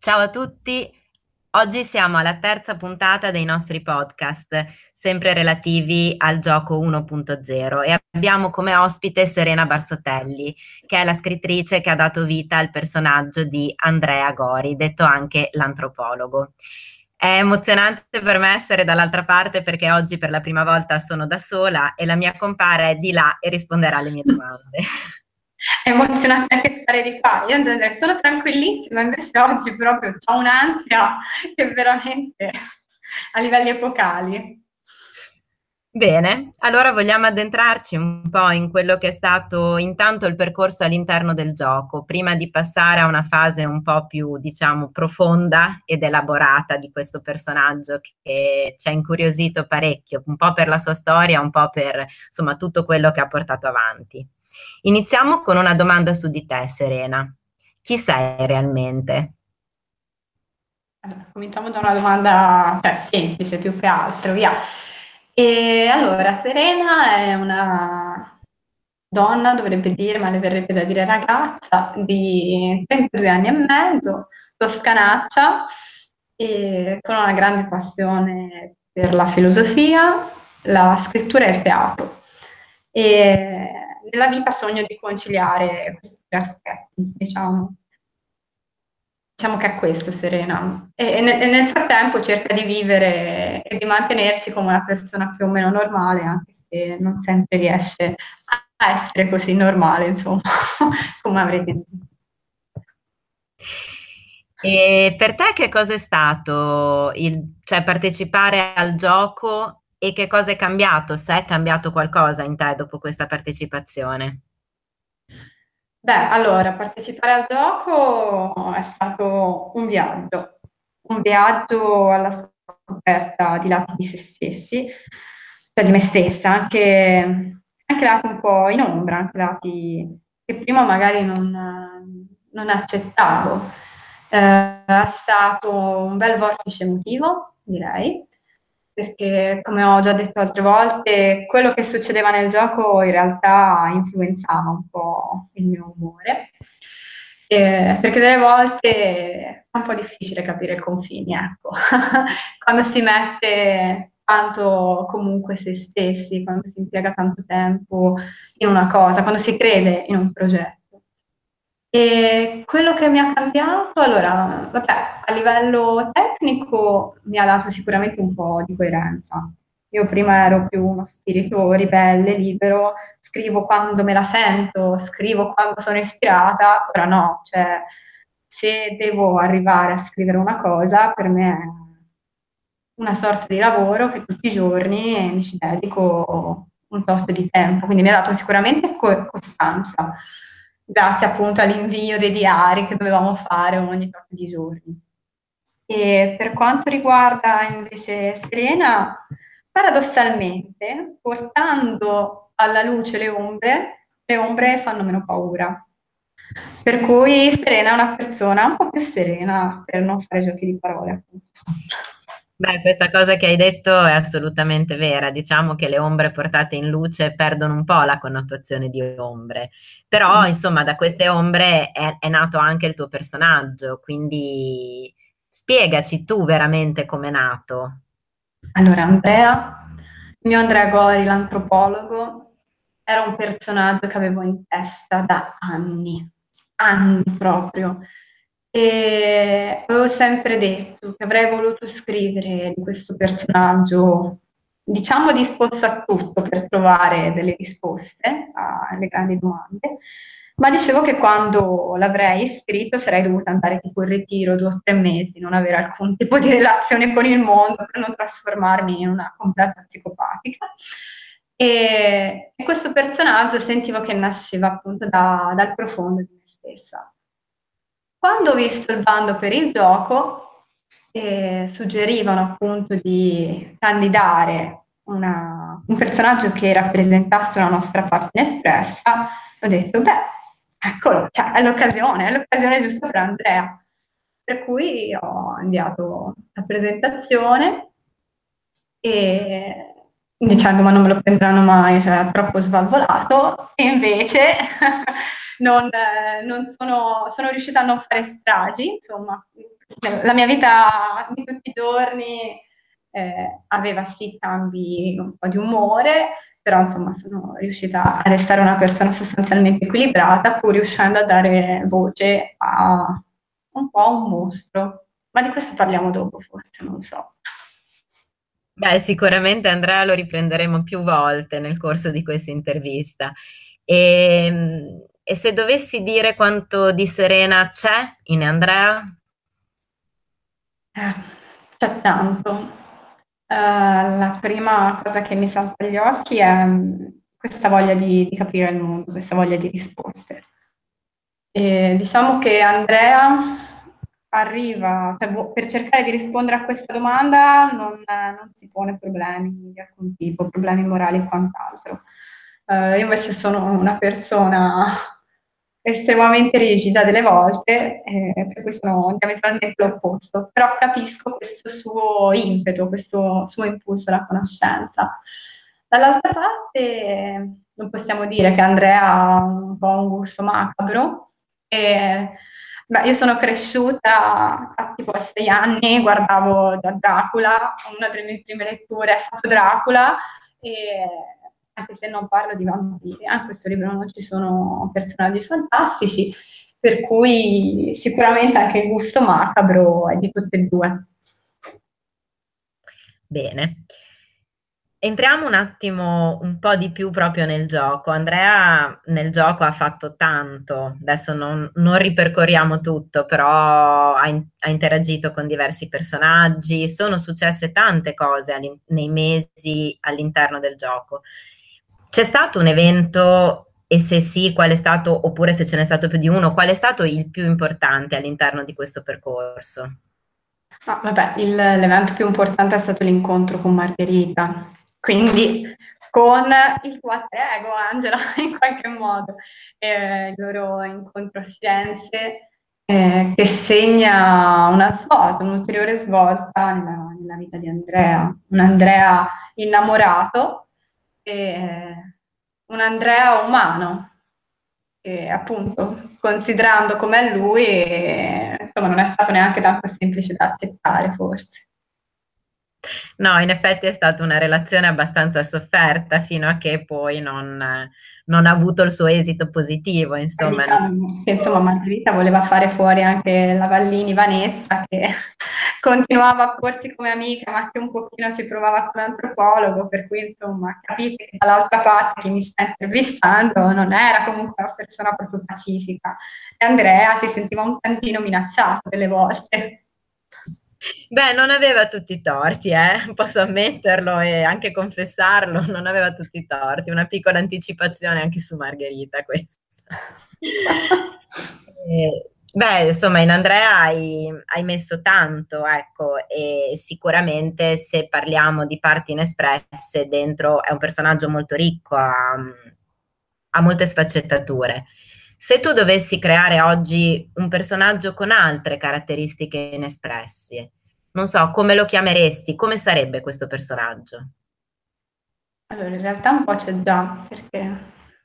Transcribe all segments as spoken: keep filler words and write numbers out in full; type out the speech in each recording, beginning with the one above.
Ciao a tutti, oggi siamo alla terza puntata dei nostri podcast, sempre relativi al gioco uno punto zero e abbiamo come ospite Serena Barsotelli, che è la scrittrice che ha dato vita al personaggio di Andrea Gori, detto anche l'antropologo. È emozionante per me essere dall'altra parte perché oggi per la prima volta sono da sola e la mia compare è di là e risponderà alle mie domande. È emozionante anche stare di qua. Io in genere sono tranquillissima, invece oggi proprio ho un'ansia che veramente a livelli epocali. Bene, allora vogliamo addentrarci un po' in quello che è stato intanto il percorso all'interno del gioco, prima di passare a una fase un po' più, diciamo, profonda ed elaborata di questo personaggio che ci ha incuriosito parecchio, un po' per la sua storia, un po' per, insomma, tutto quello che ha portato avanti. Iniziamo con una domanda su di te, Serena. Chi sei realmente? Allora, cominciamo da una domanda, cioè, semplice più che altro, via. E allora, Serena è una donna, dovrebbe dire, ma le verrebbe da dire ragazza, di trentadue anni e mezzo, toscanaccia, e con una grande passione per la filosofia, la scrittura e il teatro. E nella vita sogno di conciliare questi tre aspetti, diciamo. Diciamo che è questo, Serena. E, e nel, e nel frattempo cerca di vivere e di mantenersi come una persona più o meno normale, anche se non sempre riesce a essere così normale, insomma, come avrete detto. E per te che cosa è stato il, cioè partecipare al gioco e che cosa è cambiato? Se è cambiato qualcosa in te dopo questa partecipazione? Beh, allora, partecipare al gioco è stato un viaggio, un viaggio alla scoperta di lati di se stessi, cioè di me stessa, anche, anche lati un po' in ombra, anche lati che prima magari non, non accettavo. Eh, è stato un bel vortice emotivo, direi, perché come ho già detto altre volte, quello che succedeva nel gioco in realtà influenzava un po' il mio umore. Eh, perché delle volte è un po' difficile capire i confini, ecco, quando si mette tanto comunque se stessi, quando si impiega tanto tempo in una cosa, quando si crede in un progetto. E quello che mi ha cambiato, allora, vabbè, a livello tecnico mi ha dato sicuramente un po' di coerenza. Io prima ero più uno spirito ribelle, libero, scrivo quando me la sento, scrivo quando sono ispirata, ora no, cioè se devo arrivare a scrivere una cosa, per me è una sorta di lavoro che tutti i giorni mi ci dedico un tot di tempo, quindi mi ha dato sicuramente co- costanza, grazie appunto all'invio dei diari che dovevamo fare ogni tot di giorni. E per quanto riguarda invece Serena, paradossalmente, portando alla luce le ombre, le ombre fanno meno paura. Per cui Serena è una persona un po' più serena, per non fare giochi di parole, appunto. Beh, questa cosa che hai detto è assolutamente vera. Diciamo che le ombre portate in luce perdono un po' la connotazione di ombre, però Sì. insomma da queste ombre è, è nato anche il tuo personaggio, quindi spiegaci tu veramente com'è nato. Allora, Andrea, il mio Andrea Gori, l'antropologo, era un personaggio che avevo in testa da anni, anni proprio. E avevo sempre detto che avrei voluto scrivere di questo personaggio, diciamo disposto a tutto per trovare delle risposte alle grandi domande, ma dicevo che quando l'avrei scritto sarei dovuta andare tipo in ritiro due o tre mesi, non avere alcun tipo di relazione con il mondo per non trasformarmi in una completa psicopatica. E, e questo personaggio sentivo che nasceva appunto da- dal profondo di me stessa. Quando ho visto il bando per il gioco, eh, suggerivano appunto di candidare una- un personaggio che rappresentasse la nostra parte inespressa, ho detto, beh, eccolo, cioè, è l'occasione, è l'occasione giusta per Andrea. Per cui ho inviato la presentazione e dicendo ma non me lo prenderanno mai, cioè è troppo svalvolato, e invece non, eh, non sono, sono riuscita a non fare stragi, insomma, la mia vita di tutti i giorni eh, aveva sì cambi un po' di umore, però insomma sono riuscita a restare una persona sostanzialmente equilibrata, pur riuscendo a dare voce a un po' un mostro. Ma di questo parliamo dopo, forse, non lo so. Beh, sicuramente Andrea lo riprenderemo più volte nel corso di questa intervista. E, e se dovessi dire quanto di Serena c'è in Andrea? Eh, c'è tanto. Eh, la prima cosa che mi salta agli occhi è mm, questa voglia di, di capire il mondo, questa voglia di risposte. E diciamo che Andrea arriva, cioè, vo- per cercare di rispondere a questa domanda non, non si pone problemi di alcun tipo, problemi morali e quant'altro. Eh, io invece sono una persona estremamente rigida delle volte, eh, per cui sono diametralmente l'opposto, però capisco questo suo impeto, questo suo impulso alla conoscenza. Dall'altra parte non possiamo dire che Andrea ha un po' un gusto macabro. E, beh, io sono cresciuta, a tipo a sei anni, guardavo da Dracula, una delle mie prime letture è stato Dracula, e anche se non parlo di vampiri, eh, in questo libro non ci sono personaggi fantastici, per cui sicuramente anche il gusto macabro è di tutte e due. Bene. Entriamo un attimo un po' di più proprio nel gioco. Andrea nel gioco ha fatto tanto, adesso non, non ripercorriamo tutto, però ha, in- ha interagito con diversi personaggi, sono successe tante cose all'in- nei mesi all'interno del gioco. C'è stato un evento, e se sì, qual è stato, oppure se ce n'è stato più di uno, qual è stato il più importante all'interno di questo percorso? Ah, vabbè, il- l'evento più importante è stato l'incontro con Margherita, quindi con il tuo alter ego, Angela, in qualche modo, eh, il loro incontro a Firenze, eh, che segna una svolta, un'ulteriore svolta nella, nella vita di Andrea, un Andrea innamorato e un Andrea umano e appunto, considerando com'è lui, eh, insomma, non è stato neanche tanto semplice da accettare, forse. No, in effetti è stata una relazione abbastanza sofferta fino a che poi non, non ha avuto il suo esito positivo, Poi insomma. diciamo che insomma Margherita voleva fare fuori anche la Vallini Vanessa, che continuava a porsi come amica, ma che un pochino ci provava con l'antropologo, per cui insomma capite che dall'altra parte chi mi sta intervistando non era comunque una persona proprio pacifica. E Andrea si sentiva un tantino minacciato delle volte. Beh, non aveva tutti i torti, eh? Posso ammetterlo e anche confessarlo, non aveva tutti i torti. Una piccola anticipazione anche su Margherita, questa. Eh, beh, insomma, in Andrea hai, hai messo tanto, ecco, e sicuramente se parliamo di parti inespresse, dentro è un personaggio molto ricco, ha, ha molte sfaccettature. Se tu dovessi creare oggi un personaggio con altre caratteristiche inespresse, non so, come lo chiameresti? Come sarebbe questo personaggio? Allora, in realtà un po' c'è già, perché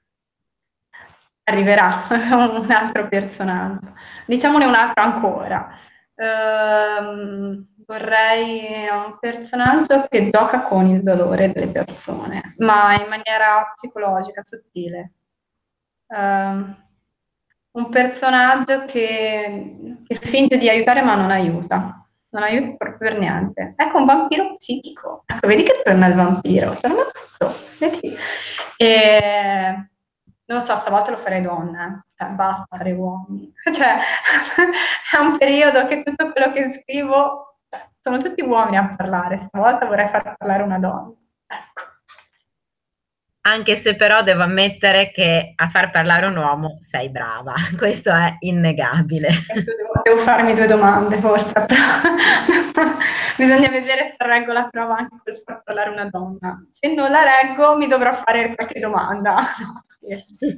arriverà un altro personaggio. Diciamone un altro ancora. Ehm, vorrei un personaggio che gioca con il dolore delle persone, ma in maniera psicologica, sottile. Ehm, un personaggio che, che finge di aiutare ma non aiuta, non aiuta proprio per niente. Ecco un vampiro psichico. Ecco, vedi che torna il vampiro, torna tutto. Vedi? E, non so, stavolta lo farei donna, cioè, basta fare uomini. Cioè, è un periodo che tutto quello che scrivo, cioè, sono tutti uomini a parlare, stavolta vorrei far parlare una donna. Ecco. Anche se però devo ammettere che a far parlare un uomo sei brava, questo è innegabile. Adesso Devo, devo farmi due domande, forse, però bisogna vedere se reggo la prova anche col far parlare una donna. Se non la reggo, mi dovrò fare qualche domanda. No, scherzo.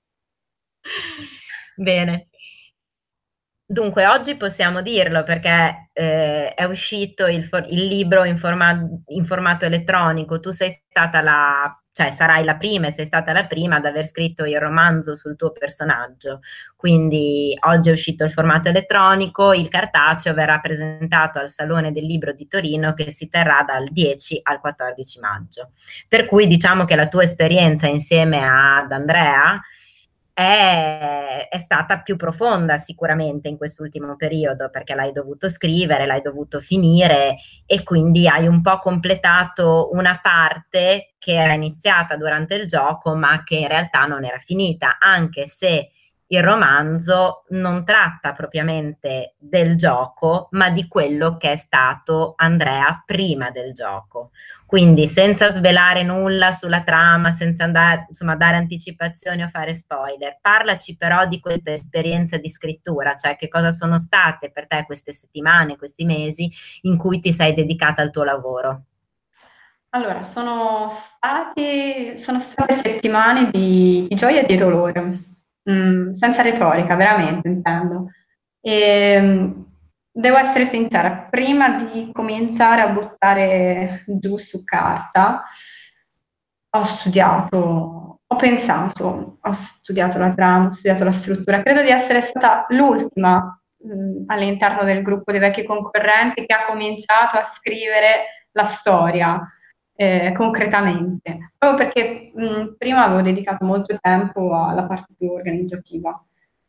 Bene. Dunque, oggi possiamo dirlo perché eh, è uscito il, for- il libro in, forma- in formato elettronico. Tu sei stata la cioè sarai la prima e sei stata la prima ad aver scritto il romanzo sul tuo personaggio. Quindi oggi è uscito il formato elettronico, il cartaceo verrà presentato al Salone del Libro di Torino che si terrà dal dieci al quattordici maggio. Per cui diciamo che la tua esperienza insieme ad Andrea è, è stata più profonda sicuramente in quest'ultimo periodo perché l'hai dovuto scrivere, l'hai dovuto finire e quindi hai un po' completato una parte che era iniziata durante il gioco ma che in realtà non era finita, anche se il romanzo non tratta propriamente del gioco, ma di quello che è stato Andrea prima del gioco. Quindi senza svelare nulla sulla trama, senza andare, insomma, dare anticipazioni o fare spoiler, parlaci però di questa esperienza di scrittura, cioè che cosa sono state per te queste settimane, questi mesi in cui ti sei dedicata al tuo lavoro. Allora, sono stati, sono state settimane di, di gioia e di dolore. Mm, senza retorica, veramente intendo. E, mm, devo essere sincera, prima di cominciare a buttare giù su carta, ho studiato, ho pensato, ho studiato la trama, ho studiato la struttura. Credo di essere stata l'ultima, mm, all'interno del gruppo dei vecchi concorrenti che ha cominciato a scrivere la storia eh, concretamente, proprio perché mh, prima avevo dedicato molto tempo alla parte più organizzativa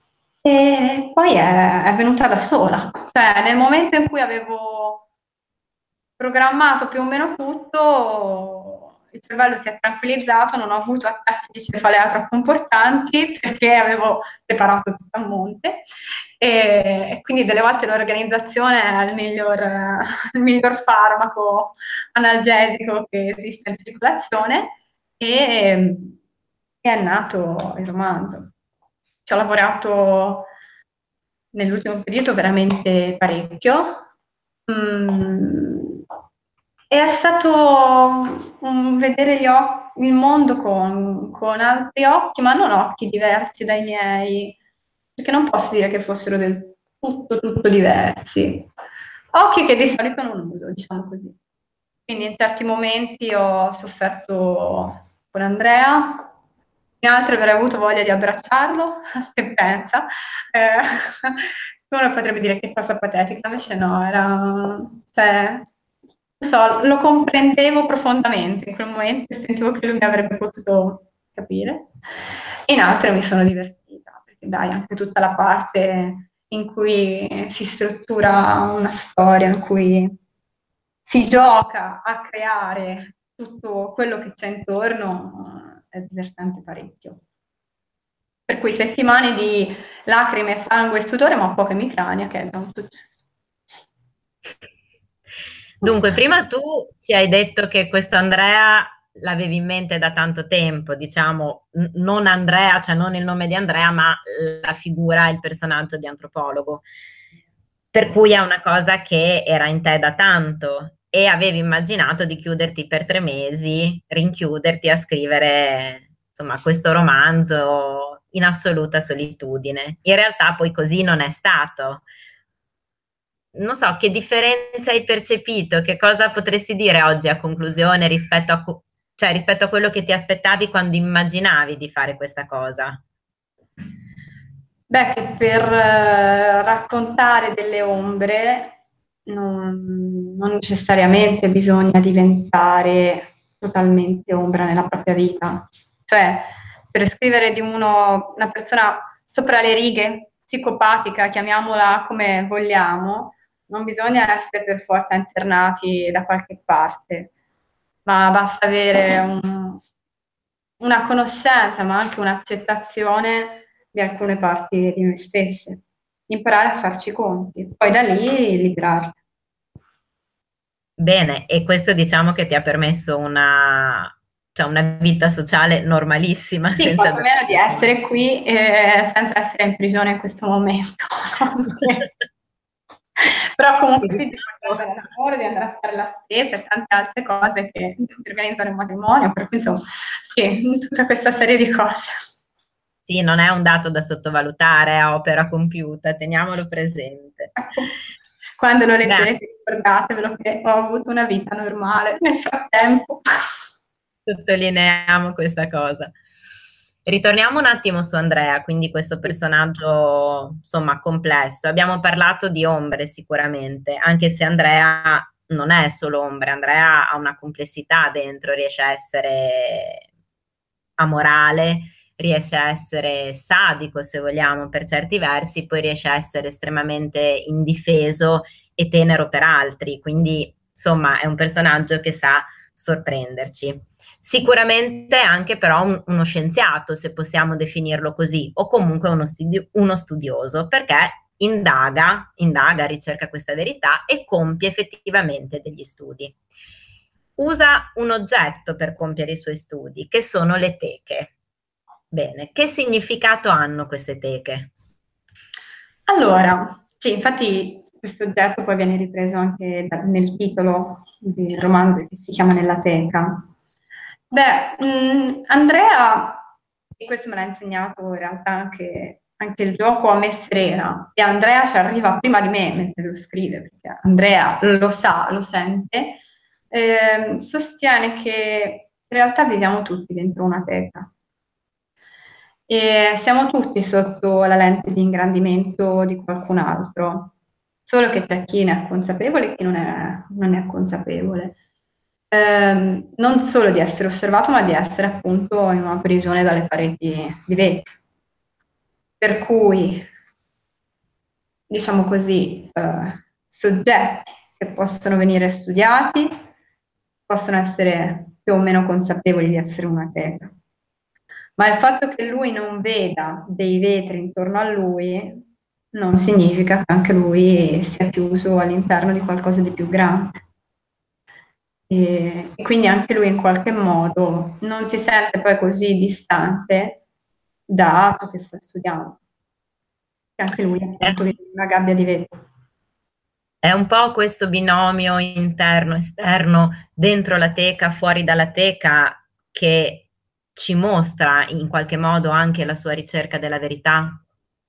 e poi è, è venuta da sola, cioè nel momento in cui avevo programmato più o meno tutto, il cervello si è tranquillizzato, non ho avuto attacchi di cefalea troppo importanti perché avevo preparato tutto a monte e, e quindi delle volte l'organizzazione è il miglior, eh, il miglior farmaco analgesico che esiste in circolazione e, e è nato il romanzo. Ci ho lavorato nell'ultimo periodo veramente parecchio. Mm, è stato un vedere gli oc- il mondo con, con altri occhi, ma non occhi diversi dai miei, perché non posso dire che fossero del tutto, tutto diversi. Occhi che di solito non uso, diciamo così. Quindi in certi momenti ho sofferto con Andrea, in altri avrei avuto voglia di abbracciarlo, che pensa? Eh, uno potrebbe dire che cosa patetica, invece no, era, cioè, non so, lo comprendevo profondamente in quel momento e sentivo che lui mi avrebbe potuto capire. In altre mi sono divertita, perché dai, anche tutta la parte in cui si struttura una storia, in cui si gioca a creare tutto quello che c'è intorno, eh, è divertente parecchio. Per cui settimane di lacrime, sangue e stupore, ma poche emicrania, che è un successo. Dunque, prima tu ci hai detto che questo Andrea l'avevi in mente da tanto tempo, diciamo, n- non Andrea, cioè non il nome di Andrea, ma la figura, il personaggio di antropologo. Per cui è una cosa che era in te da tanto e avevi immaginato di chiuderti per tre mesi, rinchiuderti a scrivere, insomma, questo romanzo in assoluta solitudine. In realtà poi così non è stato. Non so, che differenza hai percepito? Che cosa potresti dire oggi a conclusione rispetto a, cu- cioè, rispetto a quello che ti aspettavi quando immaginavi di fare questa cosa? Beh, che per eh, raccontare delle ombre non, non necessariamente bisogna diventare totalmente ombra nella propria vita. Cioè, per scrivere di uno, una persona sopra le righe, psicopatica, chiamiamola come vogliamo, non bisogna essere per forza internati da qualche parte, ma basta avere un- una conoscenza, ma anche un'accettazione di alcune parti di noi stesse, imparare a farci i conti, poi da lì librarli. Bene, e questo diciamo che ti ha permesso una, cioè una vita sociale normalissima, Sì, senza dover... quantomeno di essere qui eh, senza essere in prigione in questo momento. Sì. Però Sì, comunque sì, di poter diciamo- andare al lavoro, di andare a fare la spesa e tante altre cose che di organizzare un matrimonio, per cui insomma, sì, tutta questa serie di cose. sì, non è un dato da sottovalutare a opera compiuta, teniamolo presente. Quando lo Beh, leggerete, ricordatevelo che ho avuto una vita normale nel frattempo. Sottolineiamo questa cosa. Ritorniamo un attimo su Andrea, quindi questo personaggio, insomma, complesso. Abbiamo parlato di ombre sicuramente, anche se Andrea non è solo ombre, Andrea ha una complessità dentro, riesce a essere amorale, riesce a essere sadico, se vogliamo, per certi versi, poi riesce a essere estremamente indifeso e tenero per altri, quindi insomma è un personaggio che sa sorprenderci. Sicuramente anche però un- uno scienziato, se possiamo definirlo così, o comunque uno, studi- uno studioso, perché indaga, indaga, ricerca questa verità e compie effettivamente degli studi. Usa un oggetto per compiere i suoi studi, che sono le teche. Bene, che significato hanno queste teche? Allora, sì, infatti questo oggetto poi viene ripreso anche da- nel titolo del romanzo che si chiama Nella teca. Beh, mh, Andrea, e questo me l'ha insegnato in realtà anche, anche il gioco a me Serena, e Andrea ci arriva prima di me mentre lo scrive, perché Andrea lo sa, lo sente, ehm, sostiene che in realtà viviamo tutti dentro una teca. E siamo tutti sotto la lente di ingrandimento di qualcun altro, solo che c'è chi ne è consapevole e chi non è, non è consapevole. Ehm, non solo di essere osservato, ma di essere appunto in una prigione dalle pareti di vetro. Per cui, diciamo così, eh, soggetti che possono venire studiati, possono essere più o meno consapevoli di essere una teca. Ma il fatto che lui non veda dei vetri intorno a lui non significa che anche lui sia chiuso all'interno di qualcosa di più grande. E, e quindi anche lui in qualche modo non si sente poi così distante da ciò che sta studiando. Che anche lui È, appunto vive in una gabbia di vetro. è un po' questo binomio interno-esterno dentro la teca, fuori dalla teca, che ci mostra in qualche modo anche la sua ricerca della verità.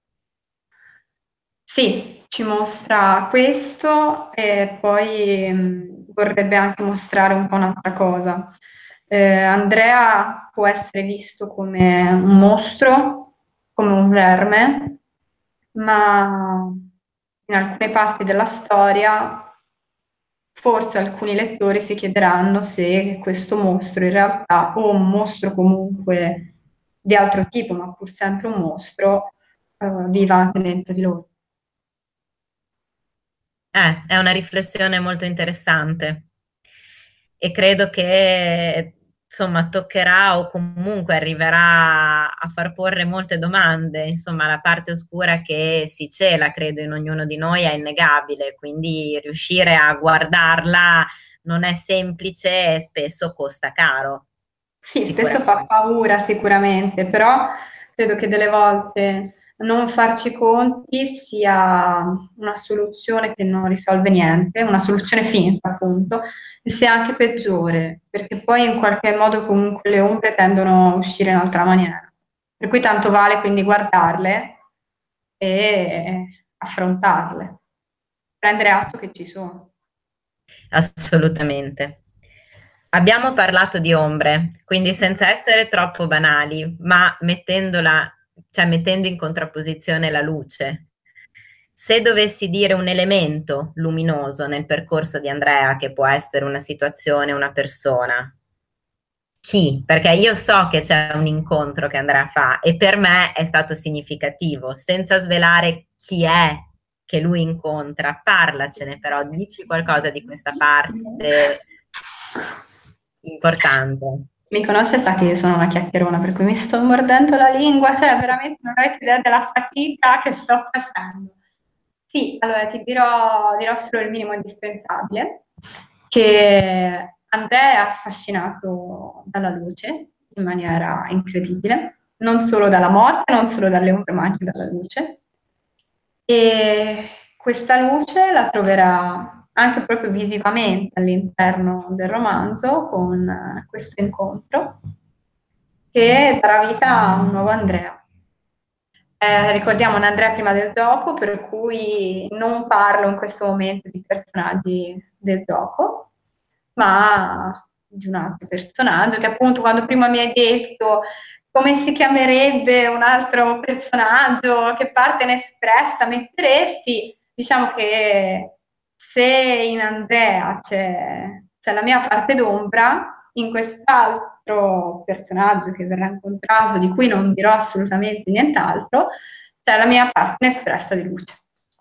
Sì, ci mostra questo e poi mh, vorrebbe anche mostrare un po' un'altra cosa. Eh, Andrea può essere visto come un mostro, come un verme, ma in alcune parti della storia forse alcuni lettori si chiederanno se questo mostro in realtà, o un mostro comunque di altro tipo, ma pur sempre un mostro, eh, viva anche dentro di loro. Eh, è una riflessione molto interessante e credo che insomma toccherà o comunque arriverà a far porre molte domande. Insomma, la parte oscura che si cela, credo, in ognuno di noi è innegabile, quindi riuscire a guardarla non è semplice e spesso costa caro, Sì, spesso fa sicuramente. paura sicuramente, però credo che delle volte non farci conti sia una soluzione che non risolve niente, una soluzione finta appunto, e sia anche peggiore, perché poi in qualche modo comunque le ombre tendono a uscire in altra maniera. Per cui tanto vale quindi guardarle e affrontarle, prendere atto che ci sono. Assolutamente. Abbiamo parlato di ombre, quindi senza essere troppo banali, ma mettendola, cioè mettendo in contrapposizione la luce. Se dovessi dire un elemento luminoso nel percorso di Andrea, che può essere una situazione, una persona, chi? Perché io so che c'è un incontro che Andrea fa e per me è stato significativo, senza svelare chi è che lui incontra. Parlacene però, dici qualcosa di questa parte importante. Mi conosce sa che io sono una chiacchierona, per cui mi sto mordendo la lingua, cioè veramente non avete idea della fatica che sto facendo. Sì, allora ti dirò, dirò solo il minimo indispensabile, che Andrea è affascinato dalla luce in maniera incredibile, non solo dalla morte, non solo dalle ombre, ma anche dalla luce. E questa luce la troverà anche proprio visivamente all'interno del romanzo con eh, questo incontro che darà vita a un nuovo Andrea. Eh, ricordiamo un Andrea prima del gioco, per cui non parlo in questo momento di personaggi del gioco, ma di un altro personaggio, che appunto quando prima mi hai detto come si chiamerebbe un altro personaggio, che parte inespressa metteresti, diciamo che se in Andrea c'è c'è la mia parte d'ombra, in quest'altro personaggio che verrà incontrato, di cui non dirò assolutamente nient'altro, c'è la mia parte inespressa di luce.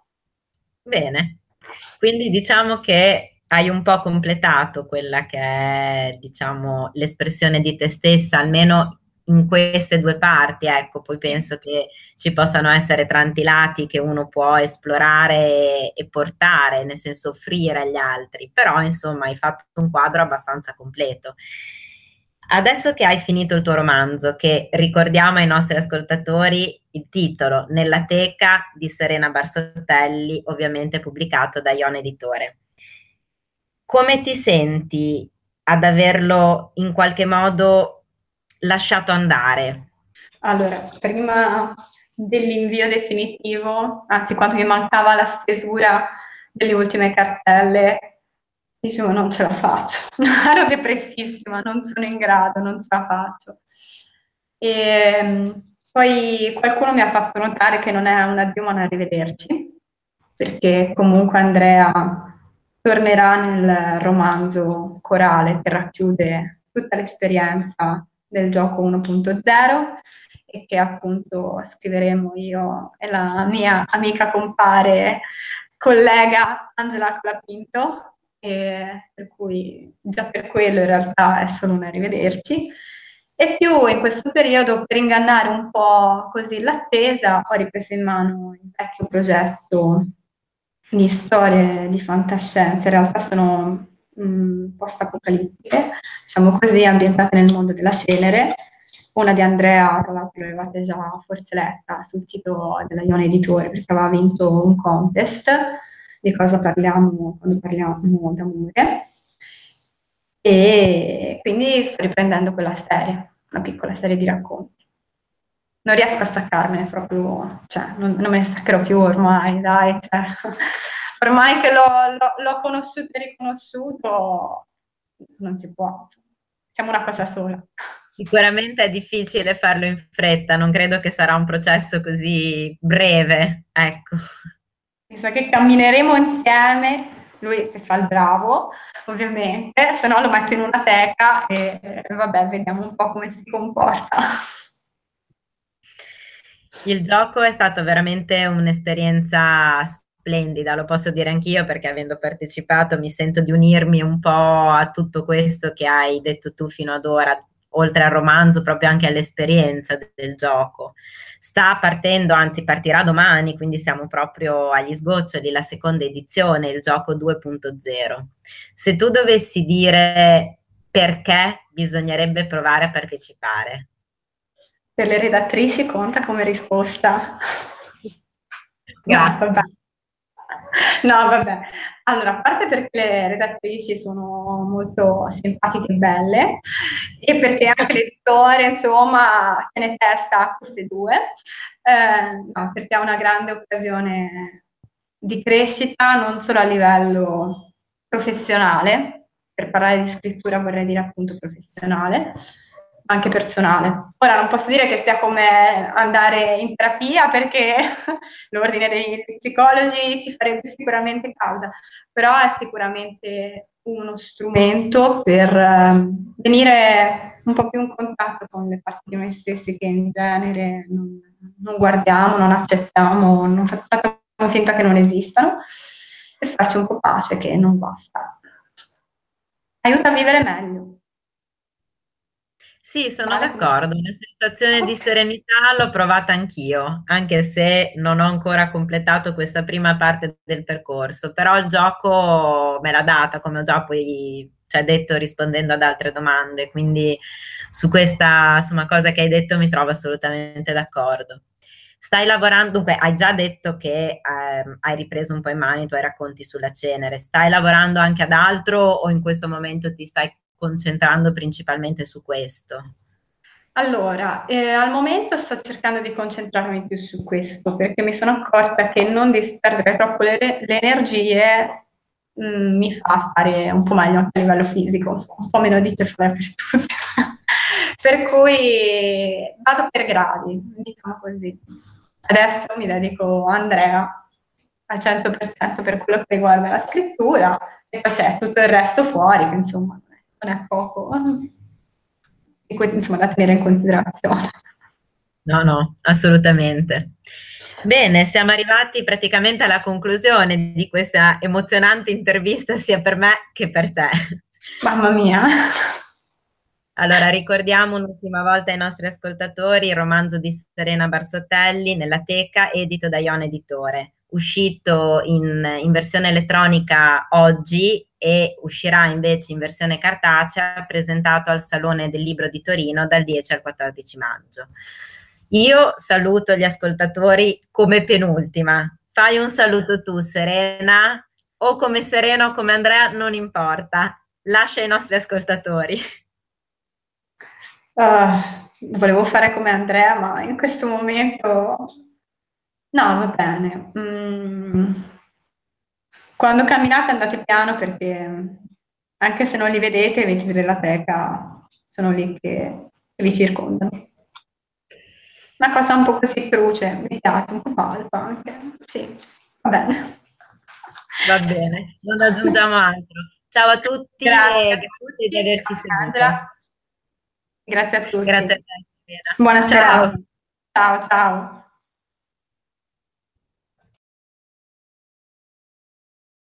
Bene, quindi diciamo che hai un po' completato quella che è, diciamo, l'espressione di te stessa, almeno in queste due parti, ecco, poi penso che ci possano essere tanti lati che uno può esplorare e, e portare, nel senso offrire agli altri, però insomma hai fatto un quadro abbastanza completo. Adesso che hai finito il tuo romanzo, che ricordiamo ai nostri ascoltatori il titolo Nella teca di Serena Barsotelli, ovviamente pubblicato da Ion Editore. Come ti senti ad averlo in qualche modo lasciato andare? Allora, prima dell'invio definitivo, anzi quando mi mancava la stesura delle ultime cartelle, dicevo non ce la faccio, ero depressissima, non sono in grado, non ce la faccio. E mh, poi qualcuno mi ha fatto notare che non è un addio ma un arrivederci, perché comunque Andrea tornerà nel romanzo corale che racchiude tutta l'esperienza del gioco uno punto zero e che appunto scriveremo io e la mia amica compare collega Angela Colapinto, e per cui già per quello in realtà è solo un arrivederci. E più in questo periodo, per ingannare un po' così l'attesa, ho ripreso in mano il vecchio progetto di storie di fantascienza, in realtà sono mh, post-apocalittiche, diciamo così, ambientate nel mondo della cenere. Una di Andrea, tra l'altro l'avevate già forse letta sul sito della Ione Editore, perché aveva vinto un contest. Di cosa parliamo quando parliamo d'amore. E quindi sto riprendendo quella serie, una piccola serie di racconti. Non riesco a staccarmene proprio, cioè non, non me ne staccherò più ormai, dai, cioè, ormai che l'ho, l'ho- l'ho conosciuto e riconosciuto, non si può, siamo una cosa sola. Sicuramente è difficile farlo in fretta, non credo che sarà un processo così breve, ecco. Mi sa che cammineremo insieme, lui se fa il bravo, ovviamente, se no lo metto in una teca e e vabbè, vediamo un po' come si comporta. Il gioco è stato veramente un'esperienza splendida, lo posso dire anch'io perché avendo partecipato mi sento di unirmi un po' a tutto questo che hai detto tu fino ad ora, oltre al romanzo, proprio anche all'esperienza de- del gioco. Sta partendo, anzi partirà domani, quindi siamo proprio agli sgoccioli, la seconda edizione, il gioco due punto zero. Se tu dovessi dire perché bisognerebbe provare a partecipare. Per le redattrici conta come risposta. No, vabbè. Grazie. No, vabbè. Allora, a parte perché le redattrici sono molto simpatiche e belle, e perché anche l'editore, insomma, tiene testa a queste due, eh, no, perché è una grande occasione di crescita, non solo a livello professionale, per parlare di scrittura vorrei dire appunto professionale, ma anche personale. Ora non posso dire che sia come andare in terapia perché l'ordine degli psicologi ci farebbe sicuramente causa, però è sicuramente uno strumento per eh, venire un po' più in contatto con le parti di noi stessi che in genere non, non guardiamo, non accettiamo, non facciamo finta che non esistano e farci un po' pace che non basta. Aiuta a vivere meglio. Sì, sono Vale come... d'accordo, una sensazione di Ok. serenità l'ho provata anch'io, anche se non ho ancora completato questa prima parte del percorso, però il gioco me l'ha data, come ho già poi, cioè, detto rispondendo ad altre domande, quindi su questa, insomma, cosa che hai detto mi trovo assolutamente d'accordo. Stai lavorando, dunque, hai già detto che ehm, hai ripreso un po' in mano i tuoi racconti sulla cenere, stai lavorando anche ad altro o in questo momento ti stai concentrando principalmente su questo? Allora, eh, al momento sto cercando di concentrarmi più su questo perché mi sono accorta che non disperdere troppo le, le energie mm, mi fa stare un po' meglio anche a livello fisico, un po' meno di cefalea per tutti. Per cui vado per gradi, diciamo così. Adesso mi dedico a Andrea al cento per cento per quello che riguarda la scrittura e poi c'è tutto il resto fuori, che insomma non è poco, e que- insomma, da tenere in considerazione. No, no, assolutamente. Bene, siamo arrivati praticamente alla conclusione di questa emozionante intervista sia per me che per te. Mamma mia. Allora, ricordiamo un'ultima volta ai nostri ascoltatori il romanzo di Serena Barsottelli, Nella teca, edito da Ion Editore, uscito in, in versione elettronica oggi e uscirà invece in versione cartacea, presentato al Salone del Libro di Torino dal dieci al quattordici maggio. Io saluto gli ascoltatori come penultima. Fai un saluto tu, Serena, o come Serena o come Andrea, non importa. Lascia ai nostri ascoltatori. Ah, volevo fare come Andrea, ma in questo momento no, va bene. Mm, quando camminate andate piano perché anche se non li vedete, i vetri della teca sono lì che vi circondano. Una cosa un po' così cruce, mi piace, un po' palpa anche. Sì, va bene. Va bene, non aggiungiamo altro. Ciao a tutti Grazie e a grazie di tutti, averci grazie seguito. Angela, grazie a Grazie a tutti. te, Serena. Buona serata. Ciao. Ciao, ciao.